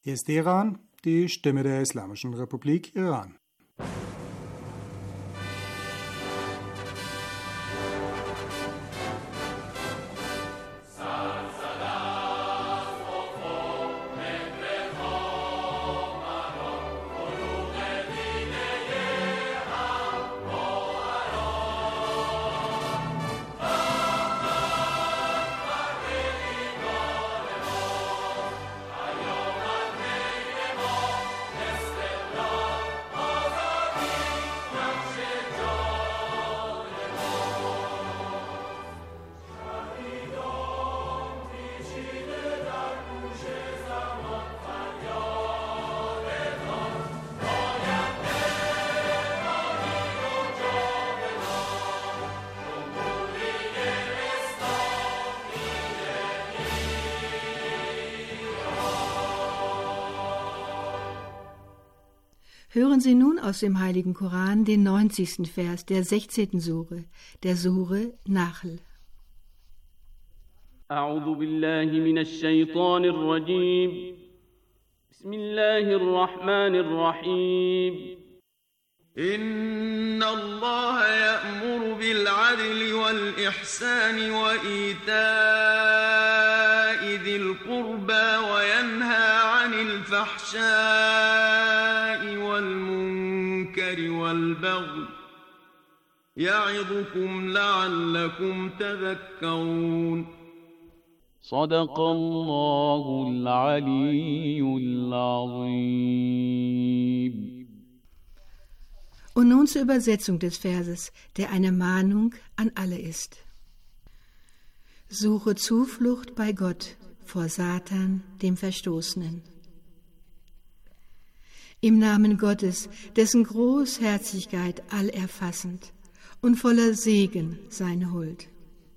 Hier ist Teheran, die Stimme der Islamischen Republik Iran. Hören Sie nun aus dem Heiligen Koran den 90. Vers der 16. Sure, der Sure Nahl. أعوذ بالله من الشيطان الرجيم بسم الله الرحمن الرحيم إن الله يأمر بالعدل والإحسان وإيتاء ذي القربى وينهى عن الفحشاء والمنكر والبغي يعظكم لعلكم تذكرون صدق الله العلي العظيم. Und nun zur Übersetzung des Verses, der eine Mahnung an alle ist. Suche Zuflucht bei Gott vor Satan, dem Verstoßenen. Im Namen Gottes, dessen Großherzigkeit allerfassend und voller Segen seine Huld.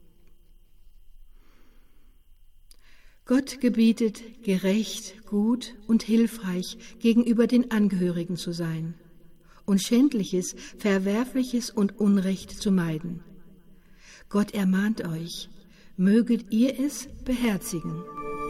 Gott gebietet, gerecht, gut und hilfreich gegenüber den Angehörigen zu sein und Schändliches, Verwerfliches und Unrecht zu meiden. Gott ermahnt euch, möget ihr es beherzigen.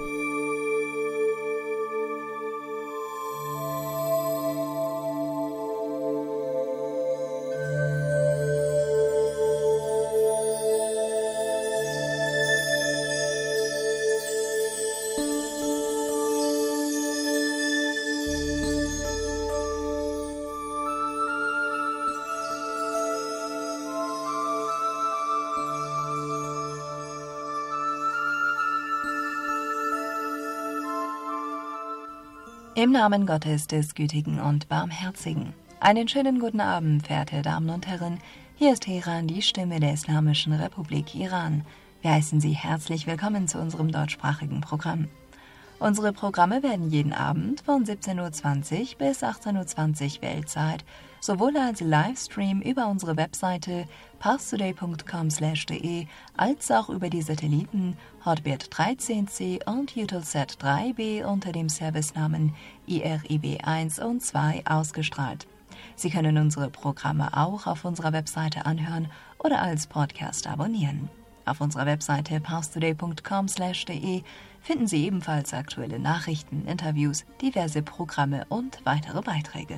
Im Namen Gottes des Gütigen und Barmherzigen. Einen schönen guten Abend, verehrte Damen und Herren. Hier ist Teheran, die Stimme der Islamischen Republik Iran. Wir heißen Sie herzlich willkommen zu unserem deutschsprachigen Programm. Unsere Programme werden jeden Abend von 17:20 bis 18:20 Weltzeit sowohl als Livestream über unsere Webseite parstoday.com/de als auch über die Satelliten Hotbird 13C und Eutelsat 3B unter dem Servicenamen IRIB 1 und 2 ausgestrahlt. Sie können unsere Programme auch auf unserer Webseite anhören oder als Podcast abonnieren. Auf unserer Webseite parstoday.com/de finden Sie ebenfalls aktuelle Nachrichten, Interviews, diverse Programme und weitere Beiträge.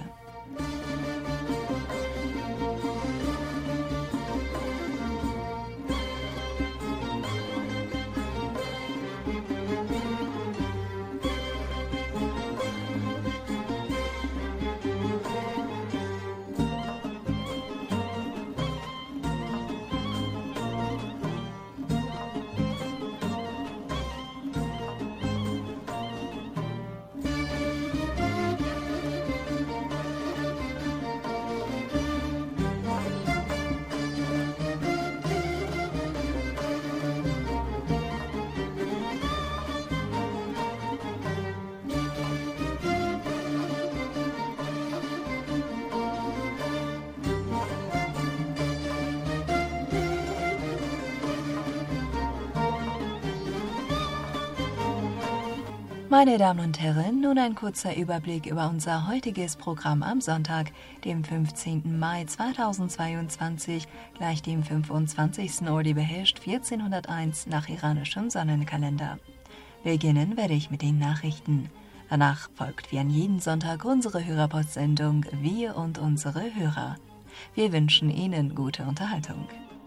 Meine Damen und Herren, nun ein kurzer Überblick über unser heutiges Programm am Sonntag, dem 15. Mai 2022, gleich dem 25. Ordibehesht 1401 nach iranischem Sonnenkalender. Beginnen werde ich mit den Nachrichten. Danach folgt wie an jeden Sonntag unsere Hörerpost-Sendung Wir und unsere Hörer. Wir wünschen Ihnen gute Unterhaltung.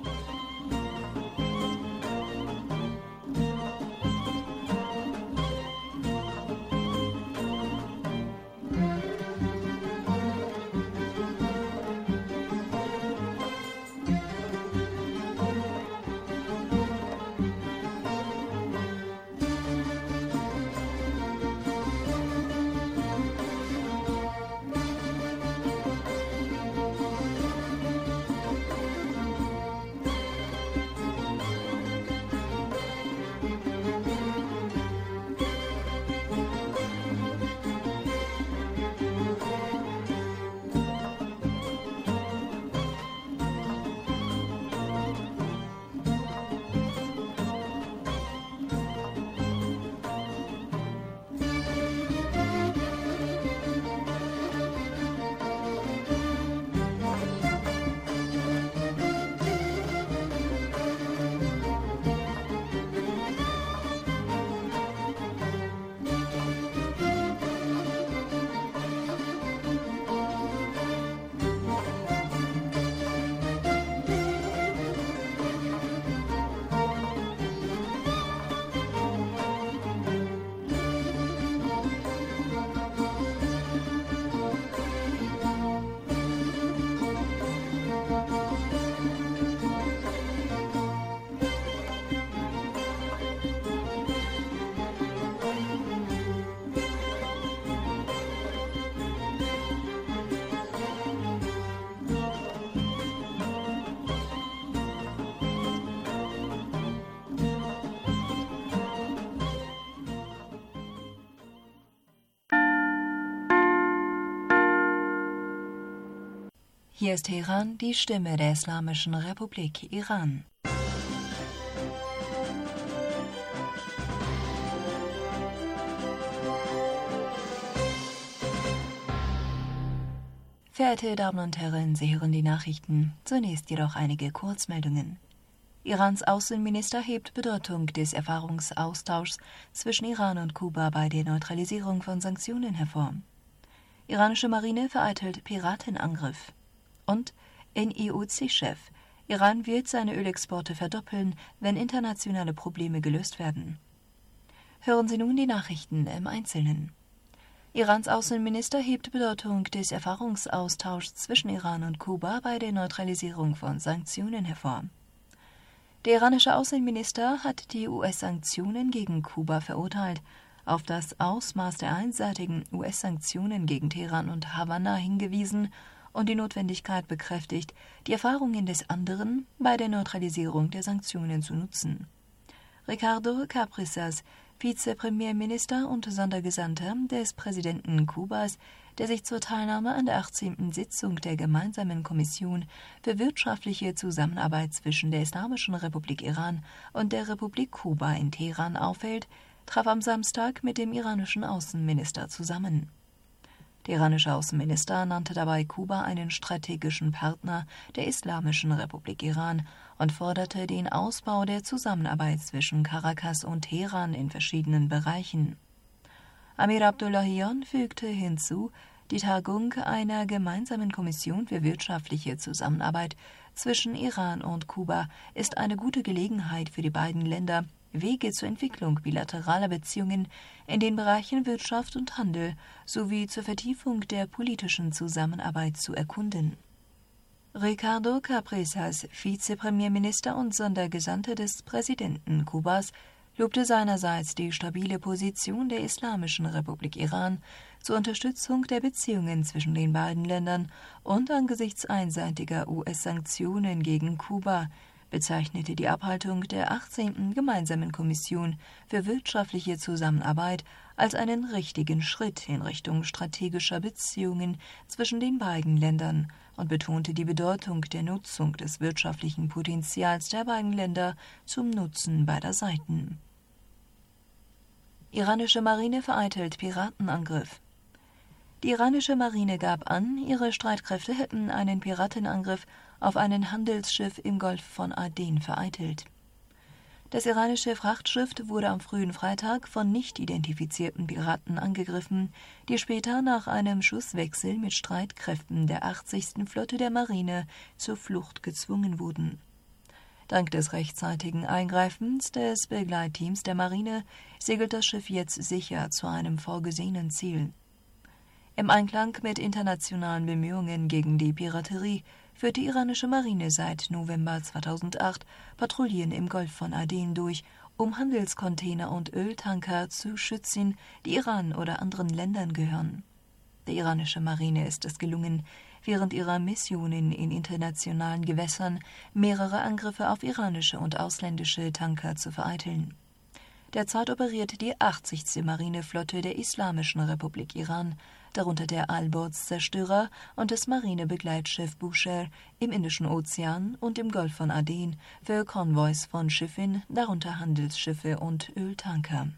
Hier ist Teheran, die Stimme der Islamischen Republik Iran. Verehrte Damen und Herren, Sie hören die Nachrichten. Zunächst jedoch einige Kurzmeldungen. Irans Außenminister hebt Bedeutung des Erfahrungsaustauschs zwischen Iran und Kuba bei der Neutralisierung von Sanktionen hervor. Iranische Marine vereitelt Piratenangriff. Und NIOC-Chef: Iran wird seine Ölexporte verdoppeln, wenn internationale Probleme gelöst werden. Hören Sie nun die Nachrichten im Einzelnen. Irans Außenminister hebt Bedeutung des Erfahrungsaustauschs zwischen Iran und Kuba bei der Neutralisierung von Sanktionen hervor. Der iranische Außenminister hat die US-Sanktionen gegen Kuba verurteilt, auf das Ausmaß der einseitigen US-Sanktionen gegen Teheran und Havanna hingewiesen und die Notwendigkeit bekräftigt, die Erfahrungen des anderen bei der Neutralisierung der Sanktionen zu nutzen. Ricardo Cabrizas, Vizepremierminister und Sondergesandter des Präsidenten Kubas, der sich zur Teilnahme an der 18. Sitzung der Gemeinsamen Kommission für wirtschaftliche Zusammenarbeit zwischen der Islamischen Republik Iran und der Republik Kuba in Teheran aufhält, traf am Samstag mit dem iranischen Außenminister zusammen. Der iranische Außenminister nannte dabei Kuba einen strategischen Partner der Islamischen Republik Iran und forderte den Ausbau der Zusammenarbeit zwischen Caracas und Teheran in verschiedenen Bereichen. Amir Abdullahian fügte hinzu, die Tagung einer gemeinsamen Kommission für wirtschaftliche Zusammenarbeit zwischen Iran und Kuba ist eine gute Gelegenheit für die beiden Länder, Wege zur Entwicklung bilateraler Beziehungen in den Bereichen Wirtschaft und Handel sowie zur Vertiefung der politischen Zusammenarbeit zu erkunden. Ricardo Cabrizas, Vizepremierminister und Sondergesandte des Präsidenten Kubas, lobte seinerseits die stabile Position der Islamischen Republik Iran zur Unterstützung der Beziehungen zwischen den beiden Ländern und angesichts einseitiger US-Sanktionen gegen Kuba, bezeichnete die Abhaltung der 18. Gemeinsamen Kommission für wirtschaftliche Zusammenarbeit als einen richtigen Schritt in Richtung strategischer Beziehungen zwischen den beiden Ländern und betonte die Bedeutung der Nutzung des wirtschaftlichen Potenzials der beiden Länder zum Nutzen beider Seiten. Iranische Marine vereitelt Piratenangriff. Die iranische Marine gab an, ihre Streitkräfte hätten einen Piratenangriff auf ein Handelsschiff im Golf von Aden vereitelt. Das iranische Frachtschiff wurde am frühen Freitag von nicht identifizierten Piraten angegriffen, die später nach einem Schusswechsel mit Streitkräften der 80. Flotte der Marine zur Flucht gezwungen wurden. Dank des rechtzeitigen Eingreifens des Begleitteams der Marine segelt das Schiff jetzt sicher zu einem vorgesehenen Ziel. Im Einklang mit internationalen Bemühungen gegen die Piraterie führt die iranische Marine seit November 2008 Patrouillen im Golf von Aden durch, um Handelscontainer und Öltanker zu schützen, die Iran oder anderen Ländern gehören. Der iranischen Marine ist es gelungen, während ihrer Missionen in internationalen Gewässern mehrere Angriffe auf iranische und ausländische Tanker zu vereiteln. Derzeit operiert die 80. Marineflotte der Islamischen Republik Iran, darunter der Al-Bods-Zerstörer und das Marinebegleitschiff Bushehr im Indischen Ozean und im Golf von Aden für Konvois von Schiffen, darunter Handelsschiffe und Öltanker.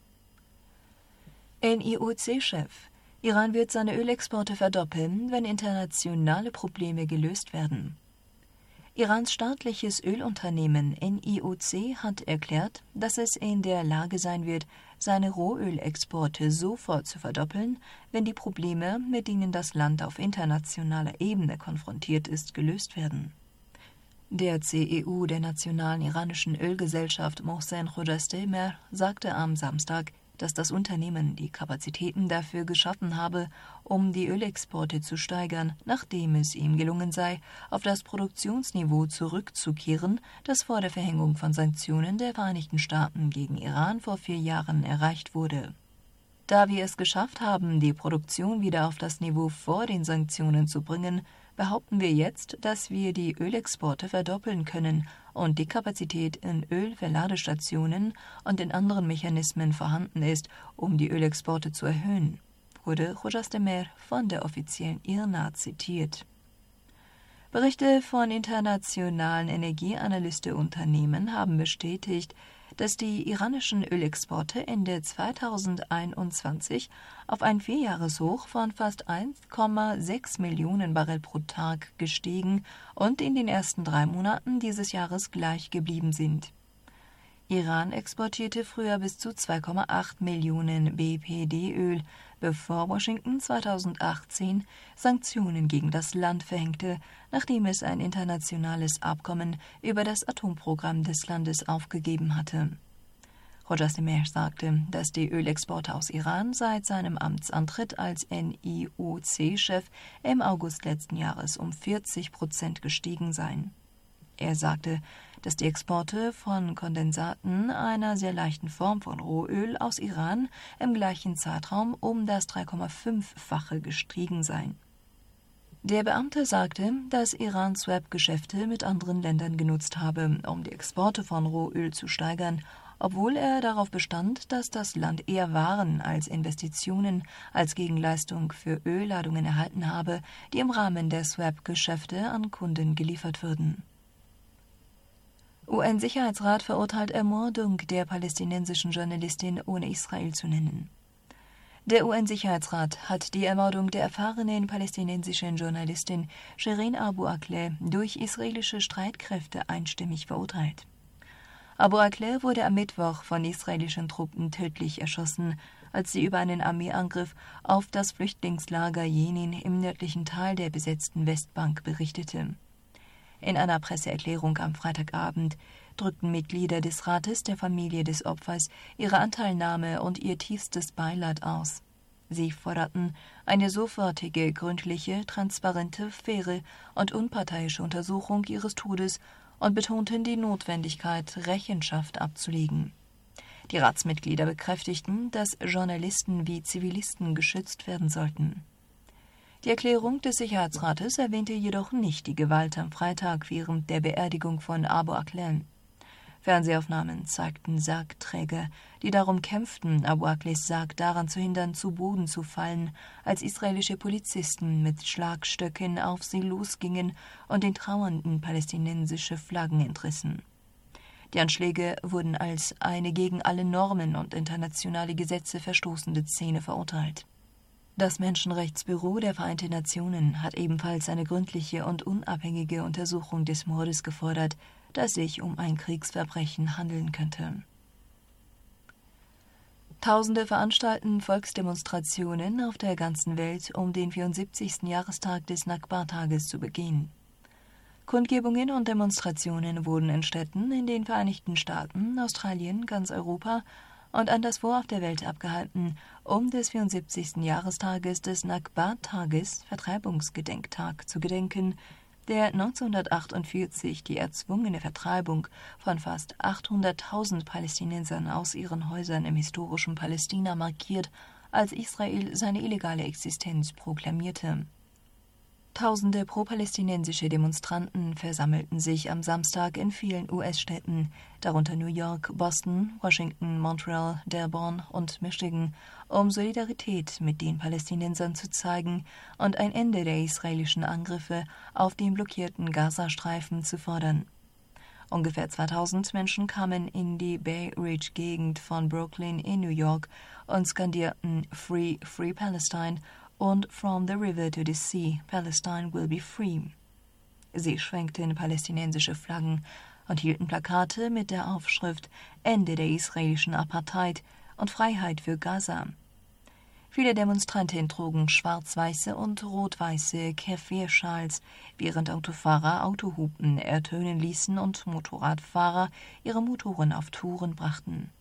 NIOC-Chef: Iran wird seine Ölexporte verdoppeln, wenn internationale Probleme gelöst werden. Irans staatliches Ölunternehmen NIOC hat erklärt, dass es in der Lage sein wird, seine Rohölexporte sofort zu verdoppeln, wenn die Probleme, mit denen das Land auf internationaler Ebene konfrontiert ist, gelöst werden. Der CEO der Nationalen Iranischen Ölgesellschaft Mohsen Khojasteh-Mehr sagte am Samstag, dass das Unternehmen die Kapazitäten dafür geschaffen habe, um die Ölexporte zu steigern, nachdem es ihm gelungen sei, auf das Produktionsniveau zurückzukehren, das vor der Verhängung von Sanktionen der Vereinigten Staaten gegen Iran vor 4 Jahren erreicht wurde. Da wir es geschafft haben, die Produktion wieder auf das Niveau vor den Sanktionen zu bringen, behaupten wir jetzt, dass wir die Ölexporte verdoppeln können und die Kapazität in Ölverladestationen und in anderen Mechanismen vorhanden ist, um die Ölexporte zu erhöhen, wurde Khojasteh-Mehr von der offiziellen IRNA zitiert. Berichte von internationalen Energieanalysteunternehmen haben bestätigt, dass die iranischen Ölexporte Ende 2021 auf ein 4-Jahreshoch von fast 1,6 Millionen Barrel pro Tag gestiegen und in den ersten 3 Monaten dieses Jahres gleich geblieben sind. Iran exportierte früher bis zu 2,8 Millionen BPD-Öl, bevor Washington 2018 Sanktionen gegen das Land verhängte, nachdem es ein internationales Abkommen über das Atomprogramm des Landes aufgegeben hatte. Khojasteh-Mehr sagte, dass die Ölexporte aus Iran seit seinem Amtsantritt als NIOC-Chef im August letzten Jahres um 40% gestiegen seien. Er sagte, dass die Exporte von Kondensaten, einer sehr leichten Form von Rohöl aus Iran, im gleichen Zeitraum um das 3,5-fache gestiegen seien. Der Beamte sagte, dass Iran Swap-Geschäfte mit anderen Ländern genutzt habe, um die Exporte von Rohöl zu steigern, obwohl er darauf bestand, dass das Land eher Waren als Investitionen als Gegenleistung für Ölladungen erhalten habe, die im Rahmen der Swap-Geschäfte an Kunden geliefert würden. UN-Sicherheitsrat verurteilt Ermordung der palästinensischen Journalistin, ohne Israel zu nennen. Der UN-Sicherheitsrat hat die Ermordung der erfahrenen palästinensischen Journalistin Shireen Abu Akleh durch israelische Streitkräfte einstimmig verurteilt. Abu Akleh wurde am Mittwoch von israelischen Truppen tödlich erschossen, als sie über einen Armeeangriff auf das Flüchtlingslager Jenin im nördlichen Teil der besetzten Westbank berichtete. In einer Presseerklärung am Freitagabend drückten Mitglieder des Rates der Familie des Opfers ihre Anteilnahme und ihr tiefstes Beileid aus. Sie forderten eine sofortige, gründliche, transparente, faire und unparteiische Untersuchung ihres Todes und betonten die Notwendigkeit, Rechenschaft abzulegen. Die Ratsmitglieder bekräftigten, dass Journalisten wie Zivilisten geschützt werden sollten. Die Erklärung des Sicherheitsrates erwähnte jedoch nicht die Gewalt am Freitag während der Beerdigung von Abu Akleh. Fernsehaufnahmen zeigten Sargträger, die darum kämpften, Abu Aklehs Sarg daran zu hindern, zu Boden zu fallen, als israelische Polizisten mit Schlagstöcken auf sie losgingen und den Trauernden palästinensische Flaggen entrissen. Die Anschläge wurden als eine gegen alle Normen und internationale Gesetze verstoßende Szene verurteilt. Das Menschenrechtsbüro der Vereinten Nationen hat ebenfalls eine gründliche und unabhängige Untersuchung des Mordes gefordert, dass es sich um ein Kriegsverbrechen handeln könnte. Tausende veranstalten Volksdemonstrationen auf der ganzen Welt, um den 74. Jahrestag des Nakba-Tages zu begehen. Kundgebungen und Demonstrationen wurden in Städten in den Vereinigten Staaten, Australien, ganz Europa und anderswo auf der Welt abgehalten, um des 74. Jahrestages des Nakba-Tages, Vertreibungsgedenktag, zu gedenken, der 1948 die erzwungene Vertreibung von fast 800.000 Palästinensern aus ihren Häusern im historischen Palästina markiert, als Israel seine illegale Existenz proklamierte. Tausende pro-palästinensische Demonstranten versammelten sich am Samstag in vielen US-Städten, darunter New York, Boston, Washington, Montreal, Dearborn und Michigan, um Solidarität mit den Palästinensern zu zeigen und ein Ende der israelischen Angriffe auf den blockierten Gazastreifen zu fordern. Ungefähr 2000 Menschen kamen in die Bay Ridge-Gegend von Brooklyn in New York und skandierten Free, Free Palestine und From the River to the Sea, Palestine will be free. Sie schwenkten palästinensische Flaggen und hielten Plakate mit der Aufschrift Ende der israelischen Apartheid und Freiheit für Gaza. Viele Demonstranten trugen schwarz-weiße und rot-weiße Kefir-Schals, während Autofahrer Autohupen ertönen ließen und Motorradfahrer ihre Motoren auf Touren brachten.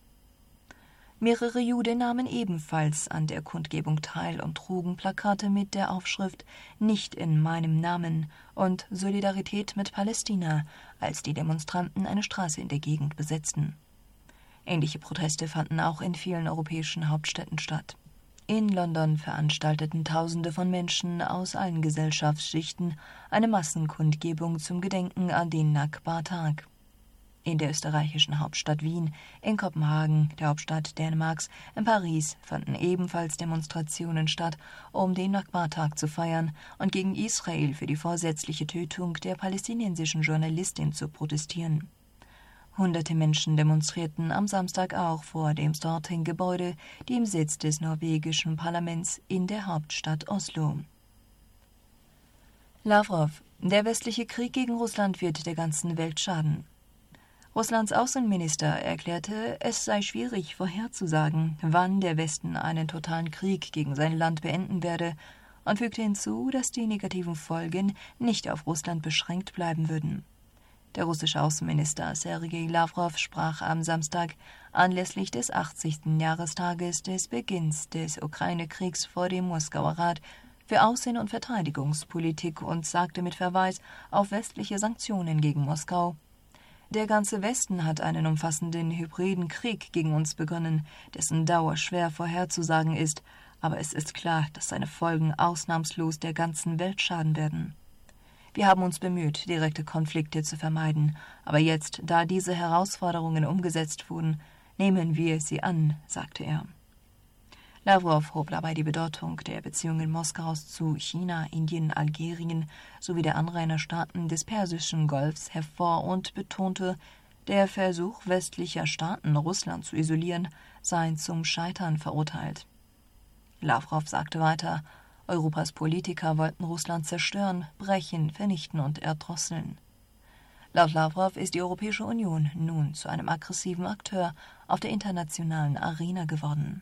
Mehrere Juden nahmen ebenfalls an der Kundgebung teil und trugen Plakate mit der Aufschrift »Nicht in meinem Namen« und »Solidarität mit Palästina«, als die Demonstranten eine Straße in der Gegend besetzten. Ähnliche Proteste fanden auch in vielen europäischen Hauptstädten statt. In London veranstalteten Tausende von Menschen aus allen Gesellschaftsschichten eine Massenkundgebung zum Gedenken an den Nakba-Tag. In der österreichischen Hauptstadt Wien, in Kopenhagen, der Hauptstadt Dänemarks, in Paris fanden ebenfalls Demonstrationen statt, um den Nakba-Tag zu feiern und gegen Israel für die vorsätzliche Tötung der palästinensischen Journalistin zu protestieren. Hunderte Menschen demonstrierten am Samstag auch vor dem Storting-Gebäude, dem Sitz des norwegischen Parlaments in der Hauptstadt Oslo. Lavrov: Der westliche Krieg gegen Russland wird der ganzen Welt schaden. Russlands Außenminister erklärte, es sei schwierig vorherzusagen, wann der Westen einen totalen Krieg gegen sein Land beenden werde, und fügte hinzu, dass die negativen Folgen nicht auf Russland beschränkt bleiben würden. Der russische Außenminister Sergei Lavrov sprach am Samstag anlässlich des 80. Jahrestages des Beginns des Ukraine-Kriegs vor dem Moskauer Rat für Außen- und Verteidigungspolitik und sagte mit Verweis auf westliche Sanktionen gegen Moskau: Der ganze Westen hat einen umfassenden hybriden Krieg gegen uns begonnen, dessen Dauer schwer vorherzusagen ist, aber es ist klar, dass seine Folgen ausnahmslos der ganzen Welt schaden werden. Wir haben uns bemüht, direkte Konflikte zu vermeiden, aber jetzt, da diese Herausforderungen umgesetzt wurden, nehmen wir sie an, sagte er. Lavrov hob dabei die Bedeutung der Beziehungen Moskaus zu China, Indien, Algerien sowie der Anrainerstaaten des Persischen Golfs hervor und betonte, der Versuch westlicher Staaten, Russland zu isolieren, sei zum Scheitern verurteilt. Lavrov sagte weiter, Europas Politiker wollten Russland zerstören, brechen, vernichten und erdrosseln. Laut Lavrov ist die Europäische Union nun zu einem aggressiven Akteur auf der internationalen Arena geworden.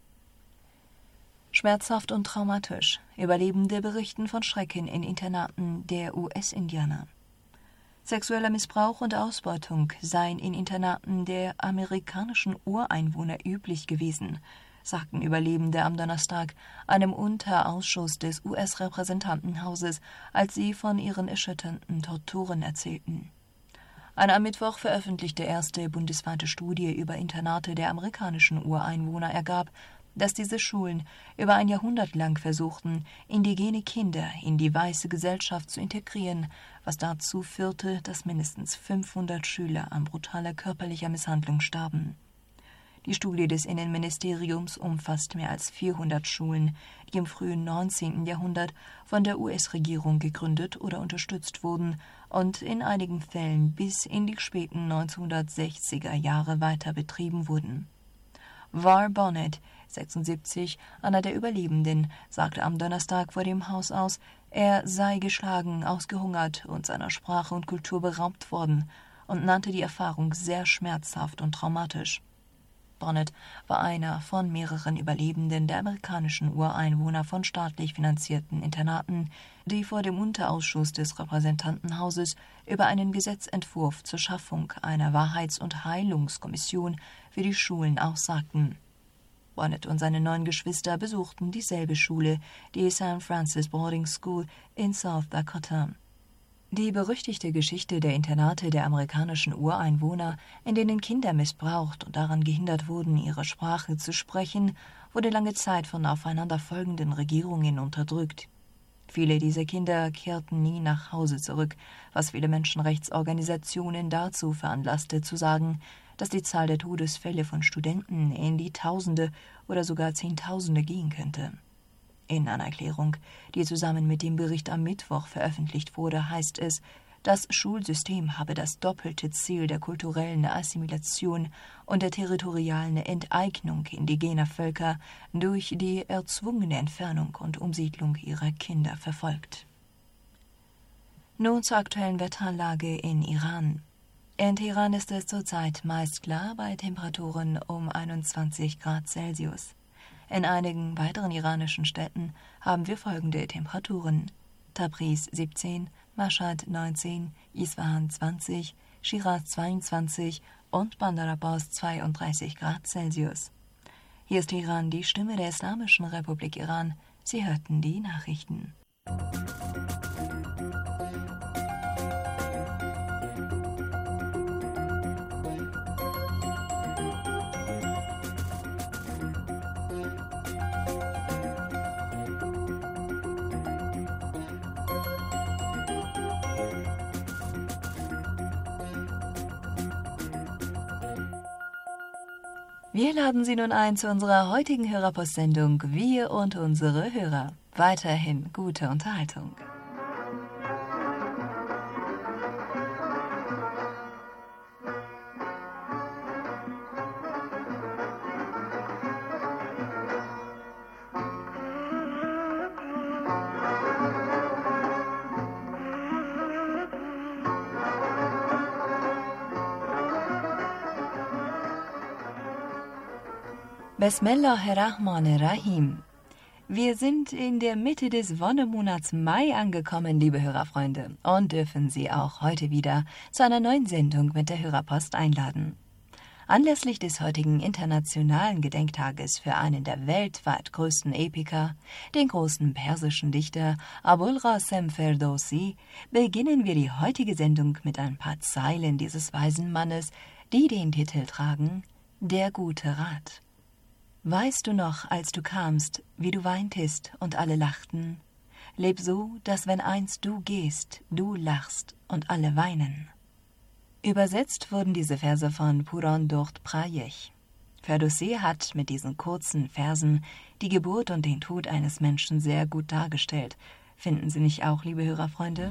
Schmerzhaft und traumatisch. Überlebende berichten von Schrecken in Internaten der US-Indianer. Sexueller Missbrauch und Ausbeutung seien in Internaten der amerikanischen Ureinwohner üblich gewesen, sagten Überlebende am Donnerstag einem Unterausschuss des US-Repräsentantenhauses, als sie von ihren erschütternden Torturen erzählten. Eine am Mittwoch veröffentlichte erste bundesweite Studie über Internate der amerikanischen Ureinwohner ergab, dass diese Schulen über ein Jahrhundert lang versuchten, indigene Kinder in die weiße Gesellschaft zu integrieren, was dazu führte, dass mindestens 500 Schüler an brutaler körperlicher Misshandlung starben. Die Studie des Innenministeriums umfasst mehr als 400 Schulen, die im frühen 19. Jahrhundert von der US-Regierung gegründet oder unterstützt wurden und in einigen Fällen bis in die späten 1960er Jahre weiter betrieben wurden. Var Bonnet, 76, einer der Überlebenden, sagte am Donnerstag vor dem Haus aus, er sei geschlagen, ausgehungert und seiner Sprache und Kultur beraubt worden und nannte die Erfahrung sehr schmerzhaft und traumatisch. Bonnet war einer von mehreren Überlebenden der amerikanischen Ureinwohner von staatlich finanzierten Internaten, die vor dem Unterausschuss des Repräsentantenhauses über einen Gesetzentwurf zur Schaffung einer Wahrheits- und Heilungskommission für die Schulen aussagten. Bonnet und seine 9 Geschwister besuchten dieselbe Schule, die St. Francis Boarding School in South Dakota. Die berüchtigte Geschichte der Internate der amerikanischen Ureinwohner, in denen Kinder missbraucht und daran gehindert wurden, ihre Sprache zu sprechen, wurde lange Zeit von aufeinanderfolgenden Regierungen unterdrückt. Viele dieser Kinder kehrten nie nach Hause zurück, was viele Menschenrechtsorganisationen dazu veranlasste, zu sagen, dass die Zahl der Todesfälle von Studenten in die Tausende oder sogar Zehntausende gehen könnte. In einer Erklärung, die zusammen mit dem Bericht am Mittwoch veröffentlicht wurde, heißt es, das Schulsystem habe das doppelte Ziel der kulturellen Assimilation und der territorialen Enteignung indigener Völker durch die erzwungene Entfernung und Umsiedlung ihrer Kinder verfolgt. Nun zur aktuellen Wetterlage in Iran. In Teheran ist es zurzeit meist klar bei Temperaturen um 21 Grad Celsius. In einigen weiteren iranischen Städten haben wir folgende Temperaturen: Tabriz 17, Mashhad 19, Isfahan 20, Shiraz 22 und Bandar Abbas 32 Grad Celsius. Hier ist Teheran, die Stimme der Islamischen Republik Iran. Sie hörten die Nachrichten. Wir laden Sie nun ein zu unserer heutigen Hörerpostsendung Wir und unsere Hörer. Weiterhin gute Unterhaltung. Bismillahirrahmanirrahim. Wir sind in der Mitte des Wonnemonats Mai angekommen, liebe Hörerfreunde, und dürfen Sie auch heute wieder zu einer neuen Sendung mit der Hörerpost einladen. Anlässlich des heutigen internationalen Gedenktages für einen der weltweit größten Epiker, den großen persischen Dichter Abul Qasim Ferdowsi, beginnen wir die heutige Sendung mit ein paar Zeilen dieses weisen Mannes, die den Titel tragen: Der gute Rat. Weißt du noch, als du kamst, wie du weintest und alle lachten? Leb so, dass wenn einst du gehst, du lachst und alle weinen. Übersetzt wurden diese Verse von Puran Dort Prayech. Ferdowsi hat mit diesen kurzen Versen die Geburt und den Tod eines Menschen sehr gut dargestellt. Finden Sie nicht auch, liebe Hörerfreunde?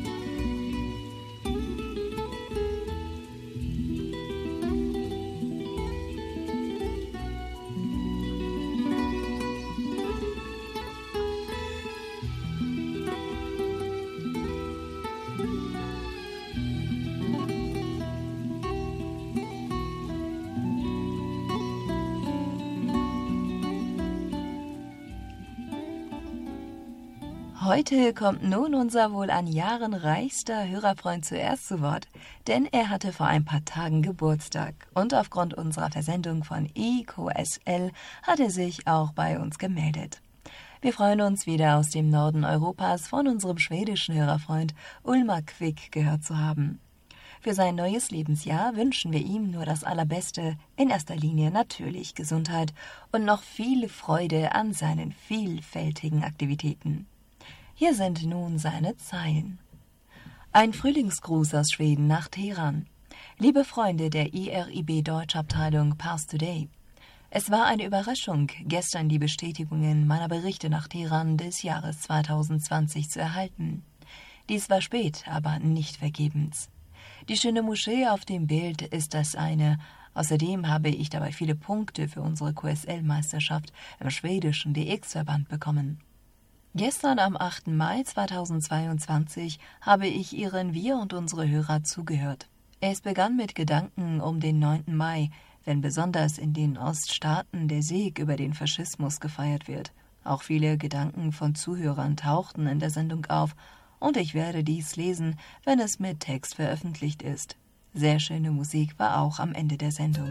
Heute kommt nun unser wohl an Jahren reichster Hörerfreund zuerst zu Wort, denn er hatte vor ein paar Tagen Geburtstag und aufgrund unserer Versendung von IQSL hat er sich auch bei uns gemeldet. Wir freuen uns, wieder aus dem Norden Europas von unserem schwedischen Hörerfreund Ulmar Quick gehört zu haben. Für sein neues Lebensjahr wünschen wir ihm nur das Allerbeste, in erster Linie natürlich Gesundheit und noch viel Freude an seinen vielfältigen Aktivitäten. Hier sind nun seine Zeilen. Ein Frühlingsgruß aus Schweden nach Teheran. Liebe Freunde der IRIB Deutschabteilung Pars Today. Es war eine Überraschung, gestern die Bestätigungen meiner Berichte nach Teheran des Jahres 2020 zu erhalten. Dies war spät, aber nicht vergebens. Die schöne Moschee auf dem Bild ist das eine. Außerdem habe ich dabei viele Punkte für unsere QSL-Meisterschaft im schwedischen DX-Verband bekommen. Gestern am 8. Mai 2022 habe ich Ihren Wir und unsere Hörer zugehört. Es begann mit Gedanken um den 9. Mai, wenn besonders in den Oststaaten der Sieg über den Faschismus gefeiert wird. Auch viele Gedanken von Zuhörern tauchten in der Sendung auf, und ich werde dies lesen, wenn es mit Text veröffentlicht ist. Sehr schöne Musik war auch am Ende der Sendung.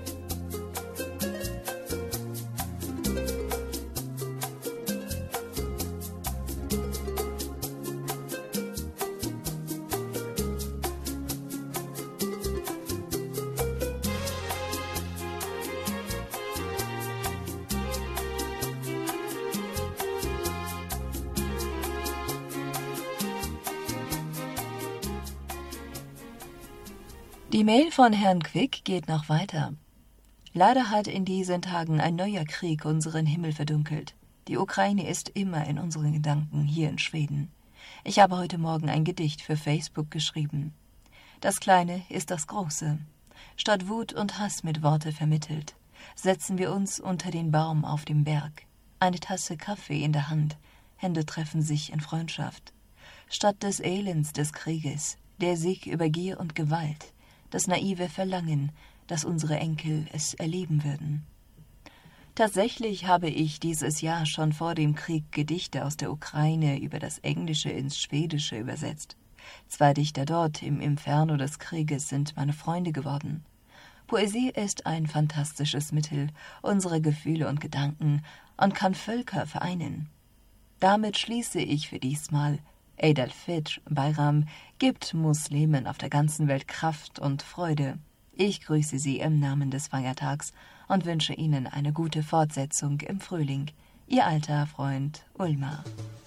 Die Mail von Herrn Quick geht noch weiter. Leider hat in diesen Tagen ein neuer Krieg unseren Himmel verdunkelt. Die Ukraine ist immer in unseren Gedanken hier in Schweden. Ich habe heute Morgen ein Gedicht für Facebook geschrieben. Das Kleine ist das Große. Statt Wut und Hass mit Worte vermittelt, setzen wir uns unter den Baum auf dem Berg. Eine Tasse Kaffee in der Hand, Hände treffen sich in Freundschaft. Statt des Elends des Krieges, der Sieg über Gier und Gewalt, das naive Verlangen, dass unsere Enkel es erleben würden. Tatsächlich habe ich dieses Jahr schon vor dem Krieg Gedichte aus der Ukraine über das Englische ins Schwedische übersetzt. 2 Dichter dort im Inferno des Krieges sind meine Freunde geworden. Poesie ist ein fantastisches Mittel, unsere Gefühle und Gedanken, und kann Völker vereinen. Damit schließe ich für diesmal. Eid al-Fitr, Bayram, gibt Muslimen auf der ganzen Welt Kraft und Freude. Ich grüße Sie im Namen des Feiertags und wünsche Ihnen eine gute Fortsetzung im Frühling. Ihr alter Freund Ulma.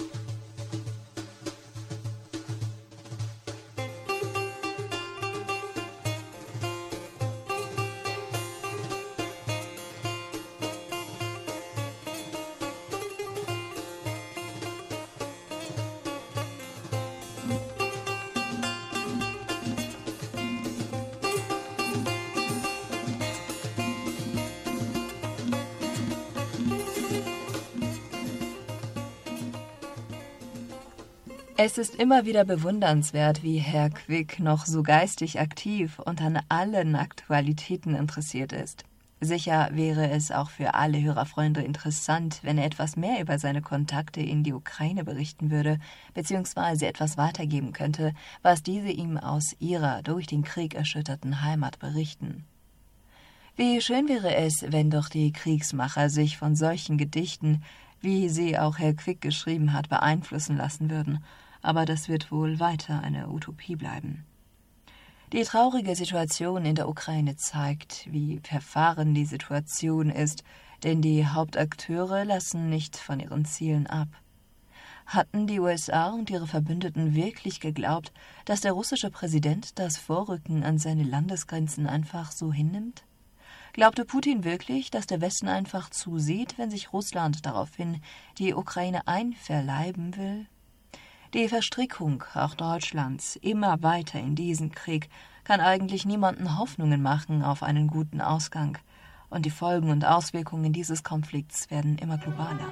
Es ist immer wieder bewundernswert, wie Herr Quick noch so geistig aktiv und an allen Aktualitäten interessiert ist. Sicher wäre es auch für alle Hörerfreunde interessant, wenn er etwas mehr über seine Kontakte in die Ukraine berichten würde, beziehungsweise etwas weitergeben könnte, was diese ihm aus ihrer durch den Krieg erschütterten Heimat berichten. Wie schön wäre es, wenn doch die Kriegsmacher sich von solchen Gedichten, wie sie auch Herr Quick geschrieben hat, beeinflussen lassen würden. Aber das wird wohl weiter eine Utopie bleiben. Die traurige Situation in der Ukraine zeigt, wie verfahren die Situation ist, denn die Hauptakteure lassen nicht von ihren Zielen ab. Hatten die USA und ihre Verbündeten wirklich geglaubt, dass der russische Präsident das Vorrücken an seine Landesgrenzen einfach so hinnimmt? Glaubte Putin wirklich, dass der Westen einfach zusieht, wenn sich Russland daraufhin die Ukraine einverleiben will? Die Verstrickung auch Deutschlands immer weiter in diesen Krieg kann eigentlich niemanden Hoffnungen machen auf einen guten Ausgang. Und die Folgen und Auswirkungen dieses Konflikts werden immer globaler.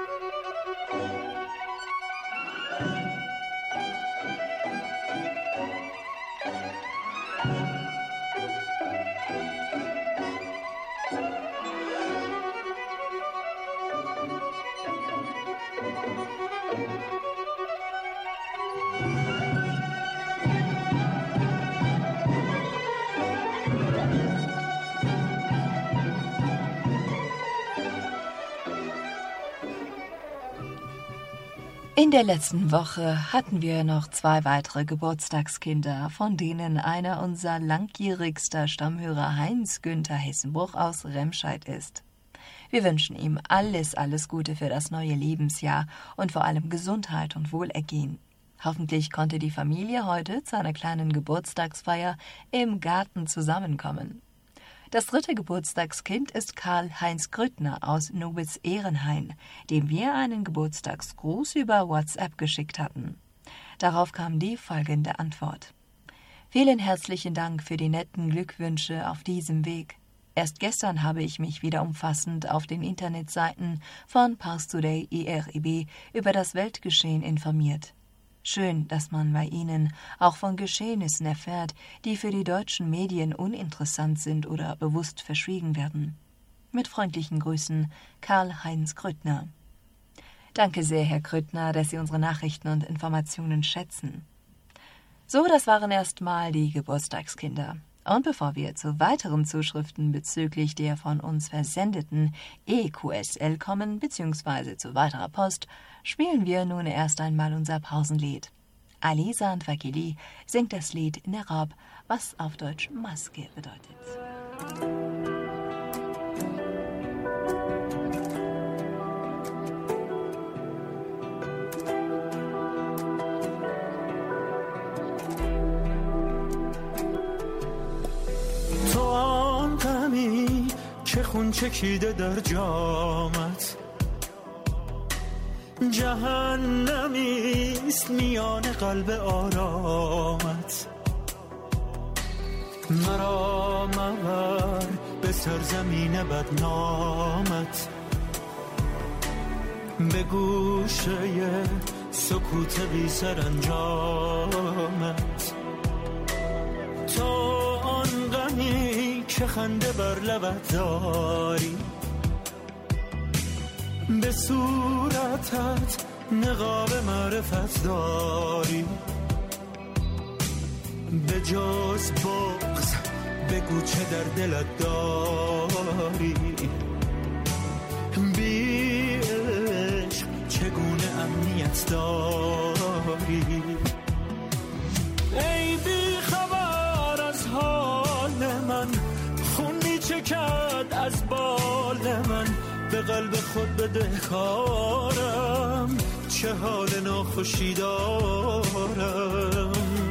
In der letzten Woche hatten wir noch 2 weitere Geburtstagskinder, von denen einer unser langjährigster Stammhörer Heinz-Günther Hessenbruch aus Remscheid ist. Wir wünschen ihm alles Gute für das neue Lebensjahr und vor allem Gesundheit und Wohlergehen. Hoffentlich konnte die Familie heute zu einer kleinen Geburtstagsfeier im Garten zusammenkommen. Das 3. Geburtstagskind ist Karl-Heinz Grüttner aus Nobitz-Ehrenhain, dem wir einen Geburtstagsgruß über WhatsApp geschickt hatten. Darauf kam die folgende Antwort. Vielen herzlichen Dank für die netten Glückwünsche auf diesem Weg. Erst gestern habe ich mich wieder umfassend auf den Internetseiten von Pars Today IRIB über das Weltgeschehen informiert. Schön, dass man bei Ihnen auch von Geschehnissen erfährt, die für die deutschen Medien uninteressant sind oder bewusst verschwiegen werden. Mit freundlichen Grüßen, Karl-Heinz Grüttner. Danke sehr, Herr Grüttner, dass Sie unsere Nachrichten und Informationen schätzen. So, das waren erstmal die Geburtstagskinder. Und bevor wir zu weiteren Zuschriften bezüglich der von uns versendeten EQSL kommen, bzw. zu weiterer Post, spielen wir nun erst einmal unser Pausenlied. Alisa und Vakili singt das Lied in Arab, was auf Deutsch Maske bedeutet. که خون چکیده در جامت جهنمیست میان قلب آرامت مرا مبر به سرزمین بدنامت به گوشه سکوت بی سرانجامت تو آن غمی که خنده بر لبت داری به صورتت نقاب معرفت داری به جز بغض بگو چه در دلت داری بی عشق چگونه امنیت داری ای بی خبر از حال من خون می چکد از بال من به قلب خود بدهکارم چه حال ناخوشی دارم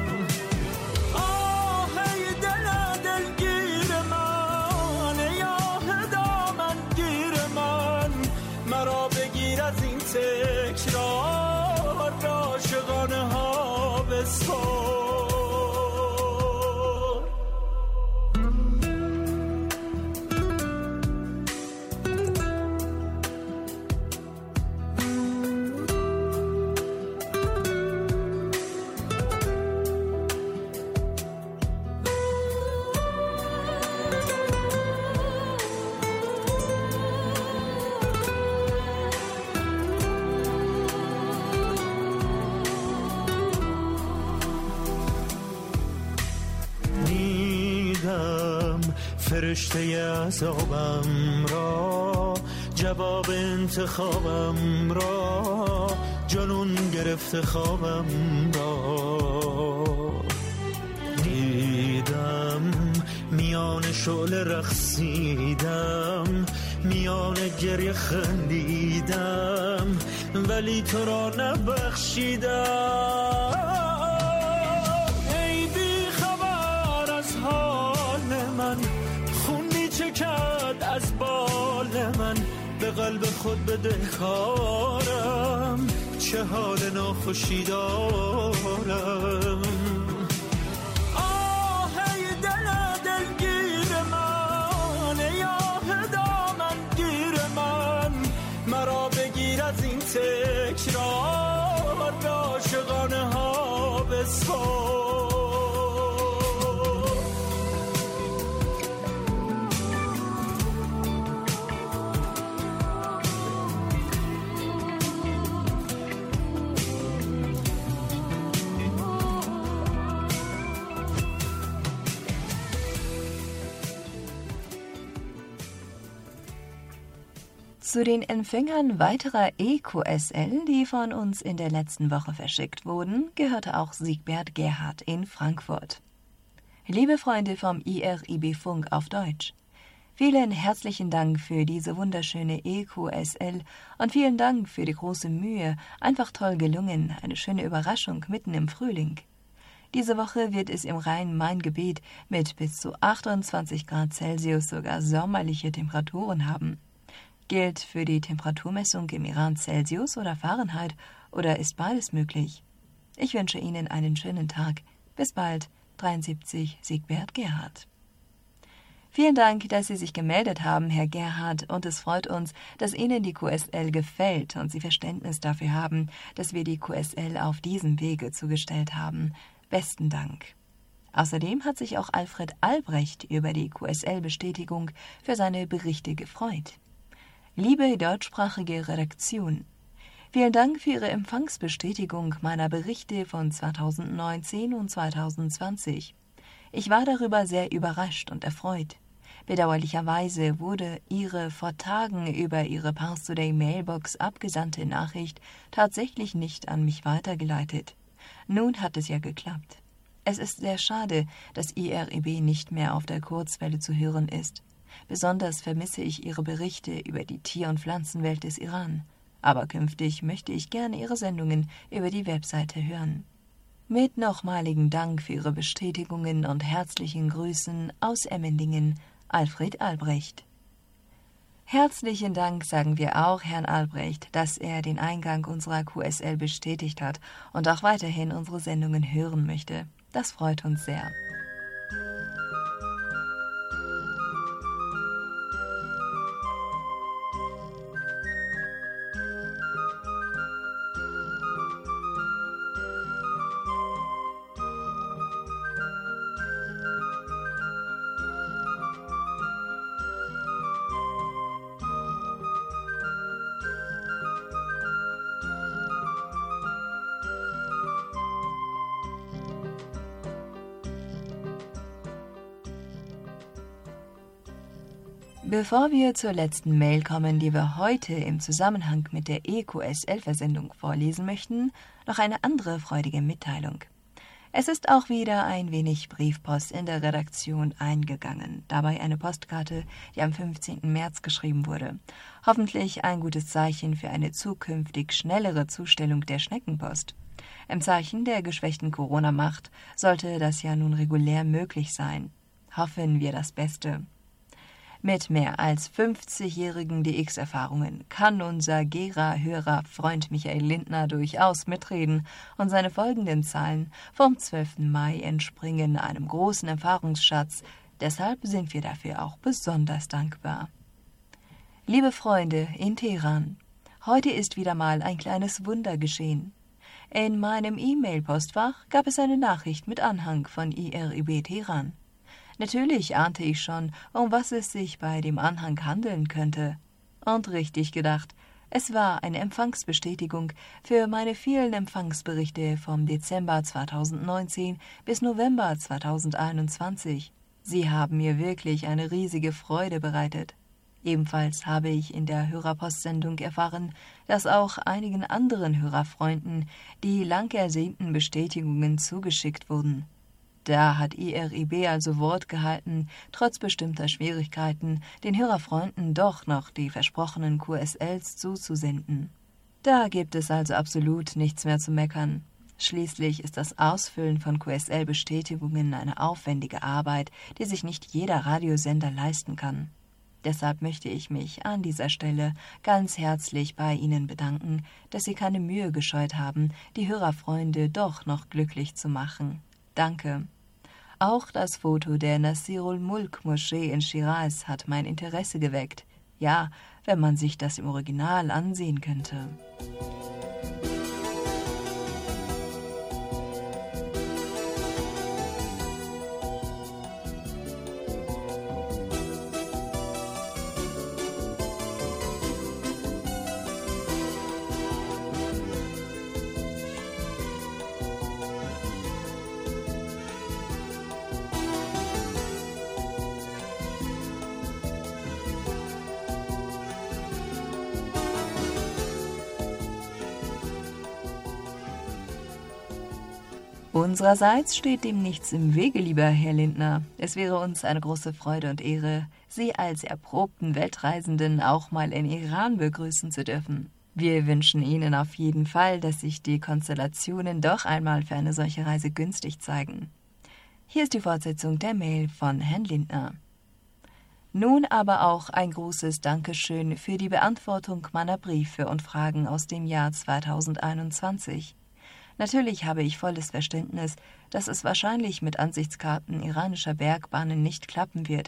آه ای دل دلگیر من ای آه دامن گیر من مرا بگیر از این تکرار عاشقانه ها بسپار فرشته عذابم را جواب انتخابم را جنون گرفته خوابم را دیدم میان شعله رقصیدم میان گریه خندیدم ولی تو را نبخشیدم ای بی خبر از حال من چکد از بال من به قلب خود بدهکارم چه حال ناخوشی دارم آه ای دل دلگیر من ای آه دامن گیر من مرا بگیر از این تکرار عاشقانه ها بسپار Zu den Empfängern weiterer EQSL, die von uns in der letzten Woche verschickt wurden, gehörte auch Siegbert Gerhard in Frankfurt. Liebe Freunde vom IRIB Funk auf Deutsch, vielen herzlichen Dank für diese wunderschöne EQSL und vielen Dank für die große Mühe. Einfach toll gelungen, eine schöne Überraschung mitten im Frühling. Diese Woche wird es im Rhein-Main-Gebiet mit bis zu 28 Grad Celsius sogar sommerliche Temperaturen haben. Gilt für die Temperaturmessung im Iran Celsius oder Fahrenheit oder ist beides möglich? Ich wünsche Ihnen einen schönen Tag. Bis bald, 73 Siegbert Gerhard. Vielen Dank, dass Sie sich gemeldet haben, Herr Gerhard, und es freut uns, dass Ihnen die QSL gefällt und Sie Verständnis dafür haben, dass wir die QSL auf diesem Wege zugestellt haben. Besten Dank. Außerdem hat sich auch Alfred Albrecht über die QSL-Bestätigung für seine Berichte gefreut. Liebe deutschsprachige Redaktion, vielen Dank für Ihre Empfangsbestätigung meiner Berichte von 2019 und 2020. Ich war darüber sehr überrascht und erfreut. Bedauerlicherweise wurde Ihre vor Tagen über Ihre Pars Today Mailbox abgesandte Nachricht tatsächlich nicht an mich weitergeleitet. Nun hat es ja geklappt. Es ist sehr schade, dass IRIB nicht mehr auf der Kurzwelle zu hören ist. Besonders vermisse ich Ihre Berichte über die Tier- und Pflanzenwelt des Iran. Aber künftig möchte ich gerne Ihre Sendungen über die Webseite hören. Mit nochmaligen Dank für Ihre Bestätigungen und herzlichen Grüßen aus Emmendingen, Alfred Albrecht. Herzlichen Dank sagen wir auch Herrn Albrecht, dass er den Eingang unserer QSL bestätigt hat und auch weiterhin unsere Sendungen hören möchte. Das freut uns sehr. Bevor wir zur letzten Mail kommen, die wir heute im Zusammenhang mit der EQSL-Versendung vorlesen möchten, noch eine andere freudige Mitteilung. Es ist auch wieder ein wenig Briefpost in der Redaktion eingegangen, dabei eine Postkarte, die am 15. März geschrieben wurde. Hoffentlich ein gutes Zeichen für eine zukünftig schnellere Zustellung der Schneckenpost. Im Zeichen der geschwächten Corona-Macht sollte das ja nun regulär möglich sein. Hoffen wir das Beste. Mit mehr als 50-jährigen DX-Erfahrungen kann unser Gera-Hörer Freund Michael Lindner durchaus mitreden und seine folgenden Zahlen vom 12. Mai entspringen einem großen Erfahrungsschatz. Deshalb sind wir dafür auch besonders dankbar. Liebe Freunde in Teheran, heute ist wieder mal ein kleines Wunder geschehen. In meinem E-Mail-Postfach gab es eine Nachricht mit Anhang von IRIB Teheran. Natürlich ahnte ich schon, um was es sich bei dem Anhang handeln könnte. Und richtig gedacht, es war eine Empfangsbestätigung für meine vielen Empfangsberichte vom Dezember 2019 bis November 2021. Sie haben mir wirklich eine riesige Freude bereitet. Ebenfalls habe ich in der Hörerpostsendung erfahren, dass auch einigen anderen Hörerfreunden die lang ersehnten Bestätigungen zugeschickt wurden. Da hat IRIB also Wort gehalten, trotz bestimmter Schwierigkeiten, den Hörerfreunden doch noch die versprochenen QSLs zuzusenden. Da gibt es also absolut nichts mehr zu meckern. Schließlich ist das Ausfüllen von QSL-Bestätigungen eine aufwendige Arbeit, die sich nicht jeder Radiosender leisten kann. Deshalb möchte ich mich an dieser Stelle ganz herzlich bei Ihnen bedanken, dass Sie keine Mühe gescheut haben, die Hörerfreunde doch noch glücklich zu machen. Danke. Auch das Foto der Nasirul Mulk Moschee in Schiraz hat mein Interesse geweckt. Ja, wenn man sich das im Original ansehen könnte. Unsererseits steht dem nichts im Wege, lieber Herr Lindner. Es wäre uns eine große Freude und Ehre, Sie als erprobten Weltreisenden auch mal in Iran begrüßen zu dürfen. Wir wünschen Ihnen auf jeden Fall, dass sich die Konstellationen doch einmal für eine solche Reise günstig zeigen. Hier ist die Fortsetzung der Mail von Herrn Lindner. Nun aber auch ein großes Dankeschön für die Beantwortung meiner Briefe und Fragen aus dem Jahr 2021. Natürlich habe ich volles Verständnis, dass es wahrscheinlich mit Ansichtskarten iranischer Bergbahnen nicht klappen wird,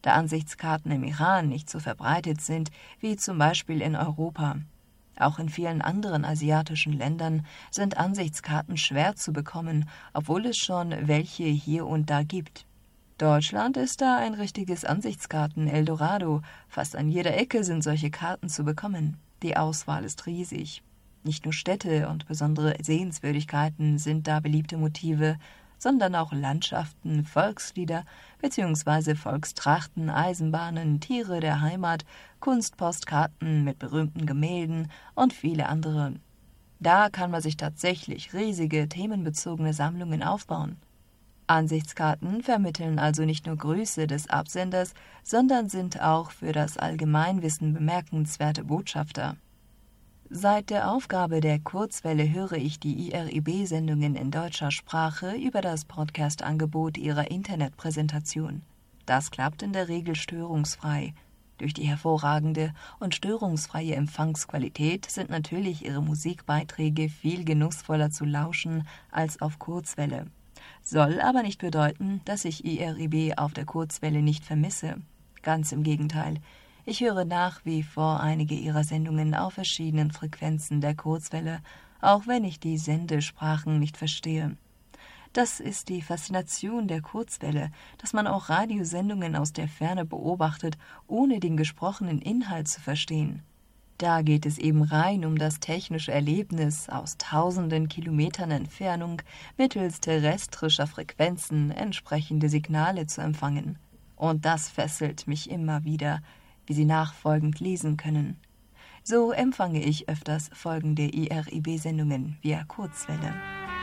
da Ansichtskarten im Iran nicht so verbreitet sind wie zum Beispiel in Europa. Auch in vielen anderen asiatischen Ländern sind Ansichtskarten schwer zu bekommen, obwohl es schon welche hier und da gibt. Deutschland ist da ein richtiges Ansichtskarten-Eldorado. Fast an jeder Ecke sind solche Karten zu bekommen. Die Auswahl ist riesig. Nicht nur Städte und besondere Sehenswürdigkeiten sind da beliebte Motive, sondern auch Landschaften, Volkslieder bzw. Volkstrachten, Eisenbahnen, Tiere der Heimat, Kunstpostkarten mit berühmten Gemälden und viele andere. Da kann man sich tatsächlich riesige themenbezogene Sammlungen aufbauen. Ansichtskarten vermitteln also nicht nur Grüße des Absenders, sondern sind auch für das Allgemeinwissen bemerkenswerte Botschafter. Seit der Aufgabe der Kurzwelle höre ich die IRIB-Sendungen in deutscher Sprache über das Podcast-Angebot ihrer Internetpräsentation. Das klappt in der Regel störungsfrei. Durch die hervorragende und störungsfreie Empfangsqualität sind natürlich ihre Musikbeiträge viel genussvoller zu lauschen als auf Kurzwelle. Soll aber nicht bedeuten, dass ich IRIB auf der Kurzwelle nicht vermisse. Ganz im Gegenteil. Ich höre nach wie vor einige ihrer Sendungen auf verschiedenen Frequenzen der Kurzwelle, auch wenn ich die Sendesprachen nicht verstehe. Das ist die Faszination der Kurzwelle, dass man auch Radiosendungen aus der Ferne beobachtet, ohne den gesprochenen Inhalt zu verstehen. Da geht es eben rein um das technische Erlebnis, aus tausenden Kilometern Entfernung mittels terrestrischer Frequenzen entsprechende Signale zu empfangen. Und das fesselt mich immer wieder, wie Sie nachfolgend lesen können. So empfange ich öfters folgende IRIB-Sendungen via Kurzwelle.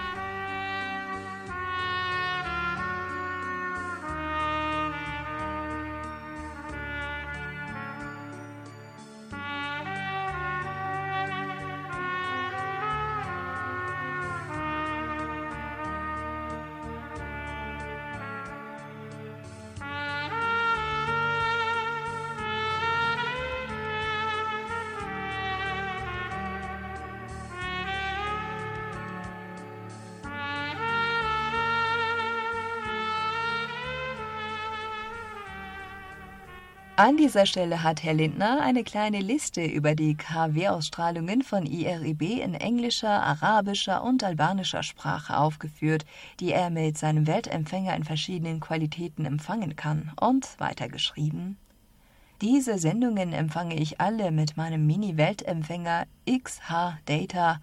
An dieser Stelle hat Herr Lindner eine kleine Liste über die KW-Ausstrahlungen von IRIB in englischer, arabischer und albanischer Sprache aufgeführt, die er mit seinem Weltempfänger in verschiedenen Qualitäten empfangen kann, und weitergeschrieben: Diese Sendungen empfange ich alle mit meinem Mini-Weltempfänger XH-Data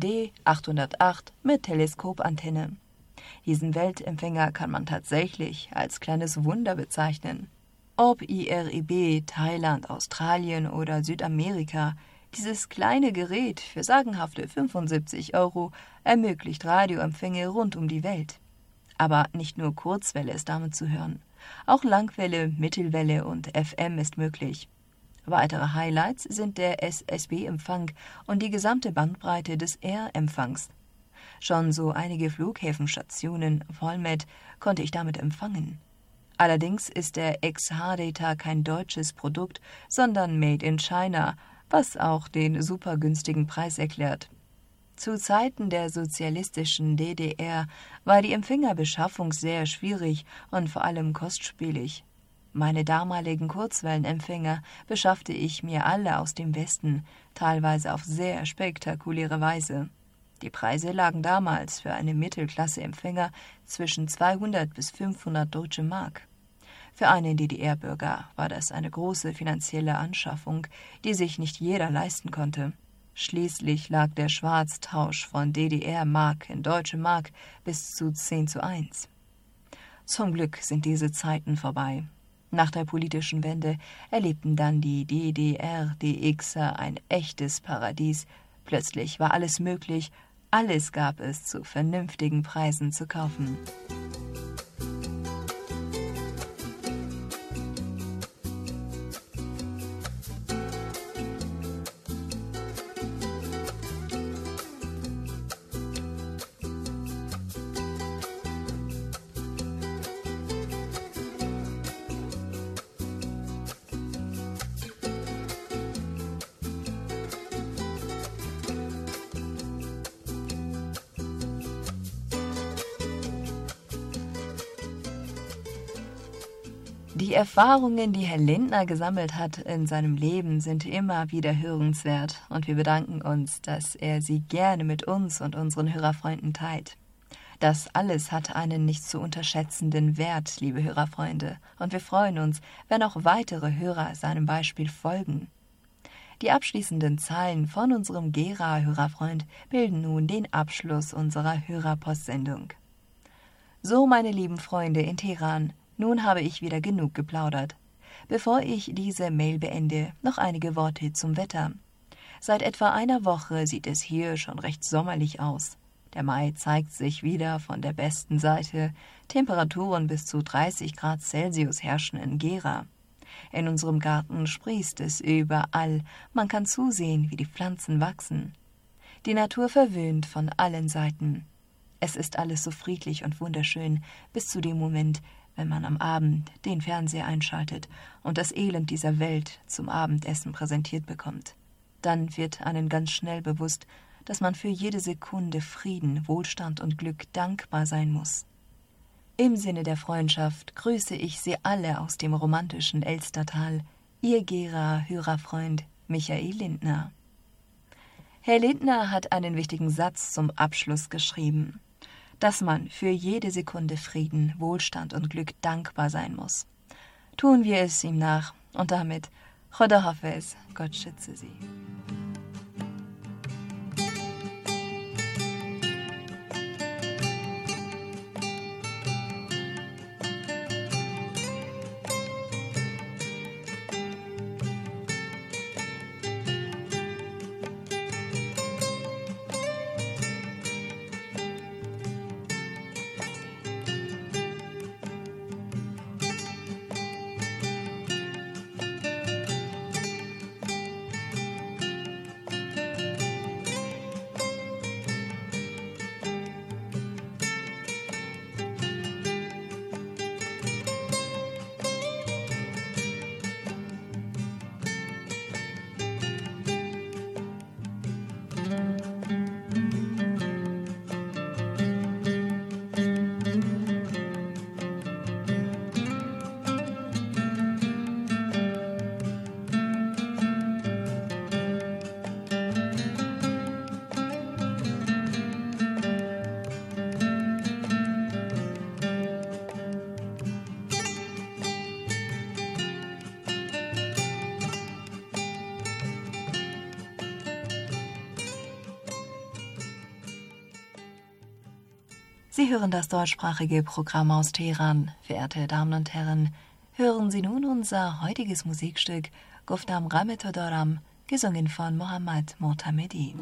D808 mit Teleskopantenne. Diesen Weltempfänger kann man tatsächlich als kleines Wunder bezeichnen. Ob IRIB, Thailand, Australien oder Südamerika, dieses kleine Gerät für sagenhafte 75 € ermöglicht Radioempfänge rund um die Welt. Aber nicht nur Kurzwelle ist damit zu hören. Auch Langwelle, Mittelwelle und FM ist möglich. Weitere Highlights sind der SSB-Empfang und die gesamte Bandbreite des R-Empfangs. Schon so einige Flughäfenstationen, Volmet, konnte ich damit empfangen. Allerdings ist der XH-Data kein deutsches Produkt, sondern made in China, was auch den super günstigen Preis erklärt. Zu Zeiten der sozialistischen DDR war die Empfängerbeschaffung sehr schwierig und vor allem kostspielig. Meine damaligen Kurzwellenempfänger beschaffte ich mir alle aus dem Westen, teilweise auf sehr spektakuläre Weise. Die Preise lagen damals für eine Mittelklasse-Empfänger zwischen 200 bis 500 Deutsche Mark. Für einen DDR-Bürger war das eine große finanzielle Anschaffung, die sich nicht jeder leisten konnte. Schließlich lag der Schwarztausch von DDR-Mark in Deutsche Mark bis zu 10:1. Zum Glück sind diese Zeiten vorbei. Nach der politischen Wende erlebten dann die DDR-DXer ein echtes Paradies. Plötzlich war alles möglich, alles gab es zu vernünftigen Preisen zu kaufen. Die Erfahrungen, die Herr Lindner gesammelt hat in seinem Leben, sind immer wieder hörenswert und wir bedanken uns, dass er sie gerne mit uns und unseren Hörerfreunden teilt. Das alles hat einen nicht zu unterschätzenden Wert, liebe Hörerfreunde, und wir freuen uns, wenn auch weitere Hörer seinem Beispiel folgen. Die abschließenden Zeilen von unserem Gera-Hörerfreund bilden nun den Abschluss unserer Hörerpostsendung. So, meine lieben Freunde in Teheran, nun habe ich wieder genug geplaudert. Bevor ich diese Mail beende, noch einige Worte zum Wetter. Seit etwa einer Woche sieht es hier schon recht sommerlich aus. Der Mai zeigt sich wieder von der besten Seite. Temperaturen bis zu 30 Grad Celsius herrschen in Gera. In unserem Garten sprießt es überall. Man kann zusehen, wie die Pflanzen wachsen. Die Natur verwöhnt von allen Seiten. Es ist alles so friedlich und wunderschön, bis zu dem Moment, wenn man am Abend den Fernseher einschaltet und das Elend dieser Welt zum Abendessen präsentiert bekommt. Dann wird einem ganz schnell bewusst, dass man für jede Sekunde Frieden, Wohlstand und Glück dankbar sein muss. Im Sinne der Freundschaft grüße ich Sie alle aus dem romantischen Elstertal, Ihr Gera-Hörerfreund Michael Lindner. Herr Lindner hat einen wichtigen Satz zum Abschluss geschrieben, dass man für jede Sekunde Frieden, Wohlstand und Glück dankbar sein muss. Tun wir es ihm nach und damit Khoda Hafez, Gott schütze Sie. Sie hören das deutschsprachige Programm aus Teheran. Verehrte Damen und Herren, hören Sie nun unser heutiges Musikstück Guftam Rameto Doram, gesungen von Mohammad Mortamedi.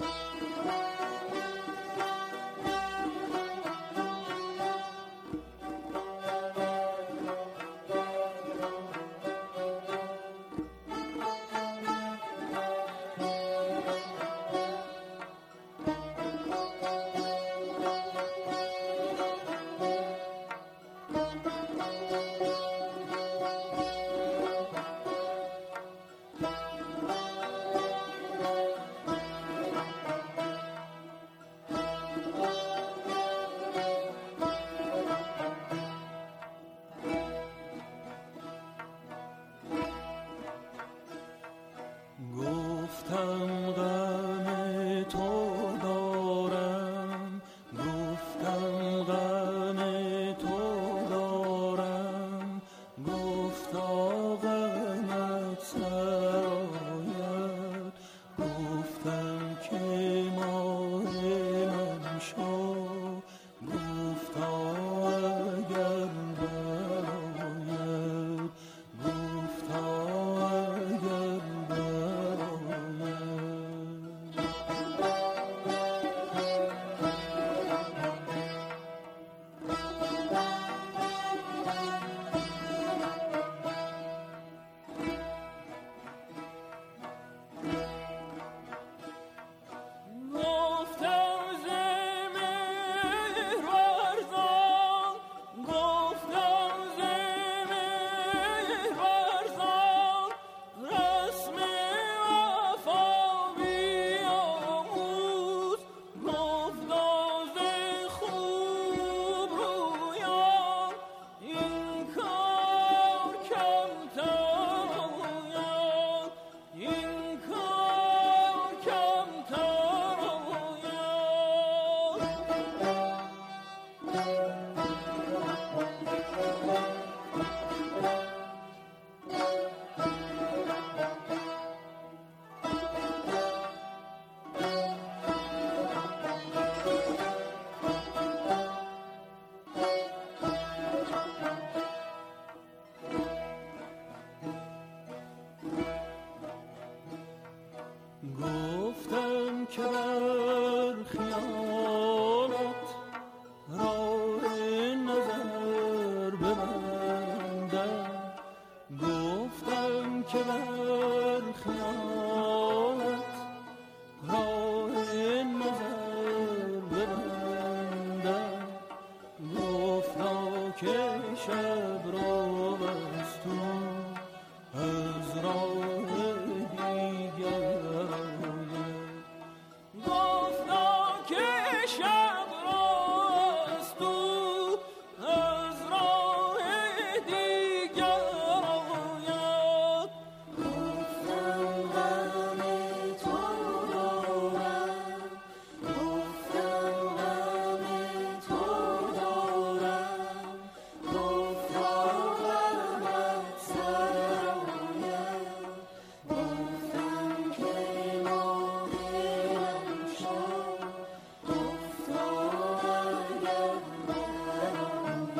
شب را از تو از راه دیگر آید. گفتا که شب را از تو از راه دیگر آید. گفتم غم تو دارم، گفتم غم تو دارم، گفتا غمت سر آید. گفتم که ماهیم شد، گفتا اگر برآید،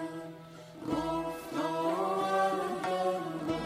گفتا اگر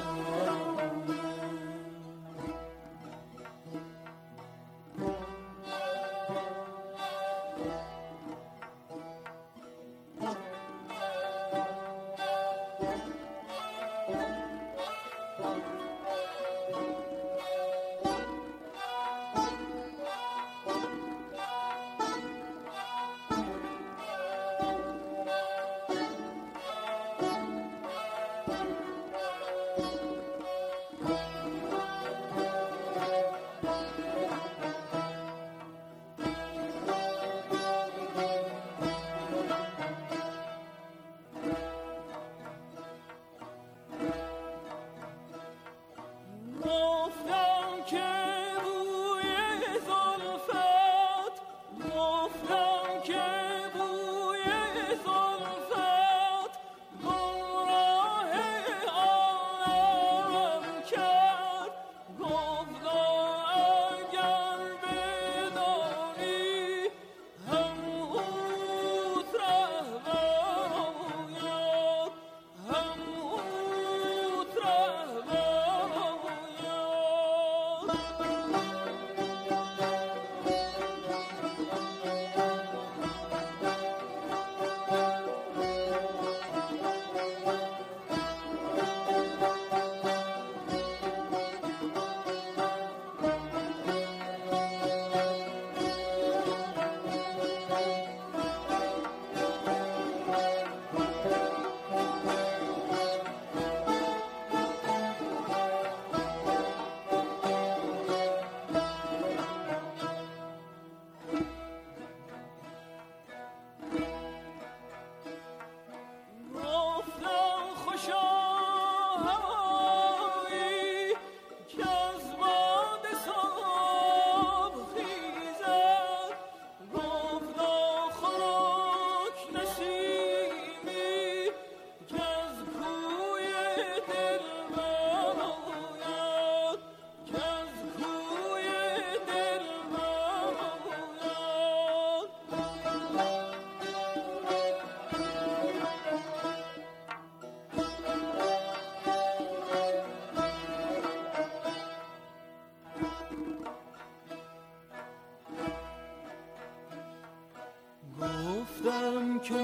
گفتم که بوی زلفت، گفتم که بوی زلفت گمراه عالم کرد. گفتا اگر بدانی هم اوت رهبر آید، هم اوت رهبر گفتم خوشا هوایی که از باد صبح خیزد. گفتا خنک نسیمی که از کوی دلبر آید، که از کوی دلبر آید. گفتم که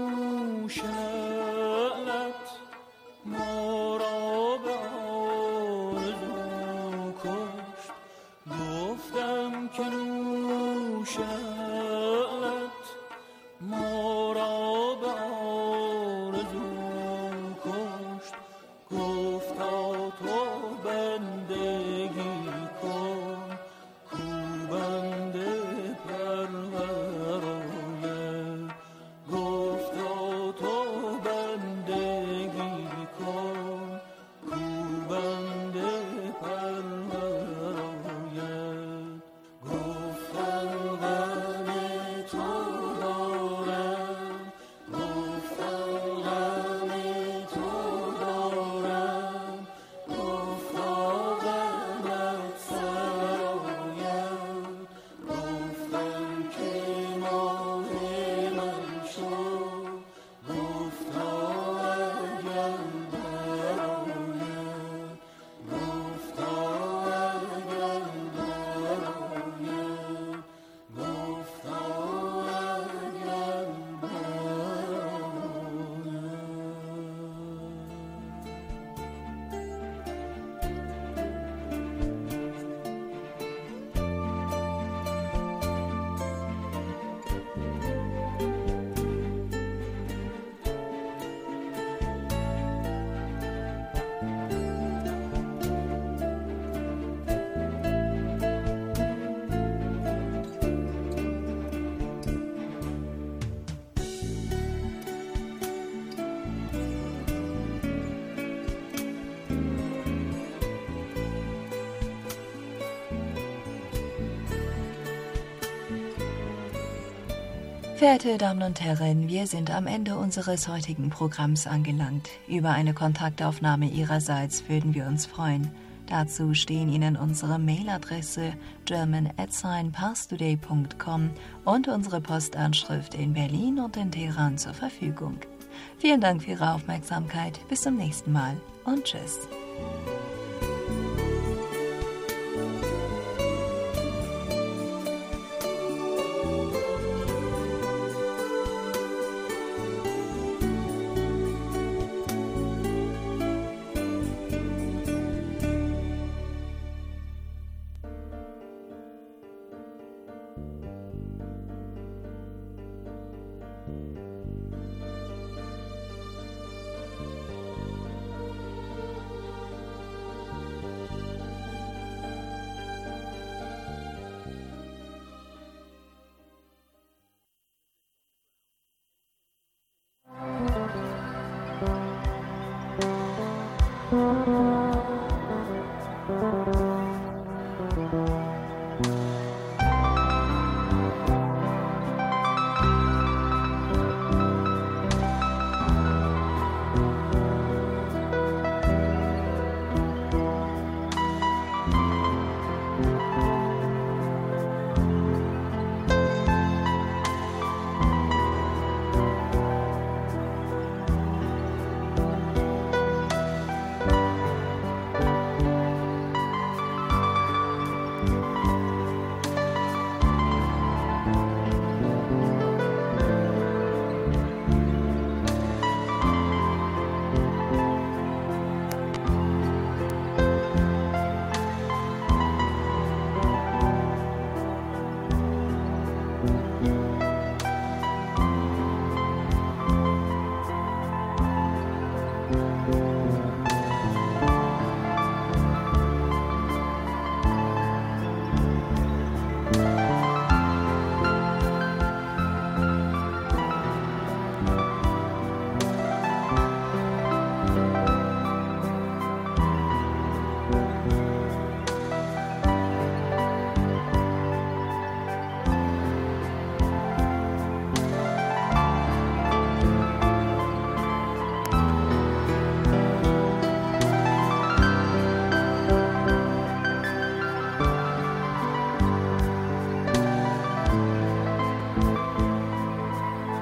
شعلت ما را به آرزو کشت. گفتم که شعلت ما را به آرزو کشت. گفتا تو بندگی کن کو بنده پرور آید. Verehrte Damen und Herren, wir sind am Ende unseres heutigen Programms angelangt. Über eine Kontaktaufnahme Ihrerseits würden wir uns freuen. Dazu stehen Ihnen unsere Mailadresse german@parstoday.com und unsere Postanschrift in Berlin und in Teheran zur Verfügung. Vielen Dank für Ihre Aufmerksamkeit. Bis zum nächsten Mal und tschüss.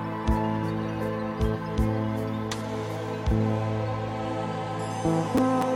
Thank you.